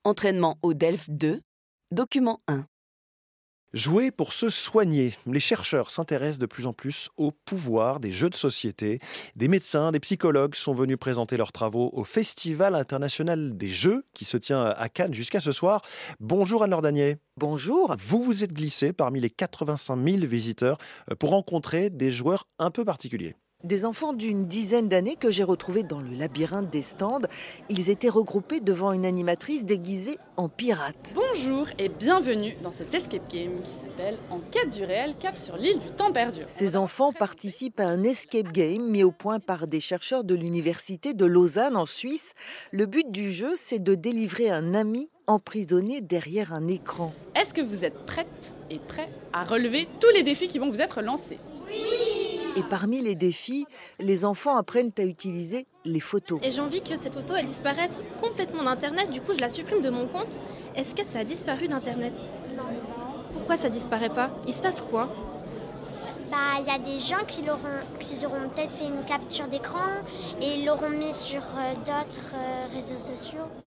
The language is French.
Entraînement au DELF 2, document 1. Jouer pour se soigner. Les chercheurs s'intéressent de plus en plus au pouvoir des jeux de société. Des médecins, des psychologues sont venus présenter leurs travaux au Festival international des jeux qui se tient à Cannes jusqu'à ce soir. Bonjour Anne-Laure Danier. Bonjour. Vous vous êtes glissé parmi les 85 000 visiteurs pour rencontrer des joueurs un peu particuliers. Des enfants d'une dizaine d'années que j'ai retrouvés dans le labyrinthe des stands. Ils étaient regroupés devant une animatrice déguisée en pirate. Bonjour et bienvenue dans cet escape game qui s'appelle En quête du réel, cap sur l'île du temps perdu. Ces enfants participent à un escape game mis au point par des chercheurs de l'université de Lausanne en Suisse. Le but du jeu, c'est de délivrer un ami emprisonné derrière un écran. Est-ce que vous êtes prêtes et prêts à relever tous les défis qui vont vous être lancés ? Et parmi les défis, les enfants apprennent à utiliser les photos. Et j'ai envie que cette photo, elle disparaisse complètement d'Internet. Du coup, je la supprime de mon compte. Est-ce que ça a disparu d'Internet ? Non. Pourquoi ça disparaît pas ? Il se passe quoi ? Il y a des gens qui auront peut-être fait une capture d'écran et ils l'auront mis sur d'autres réseaux sociaux.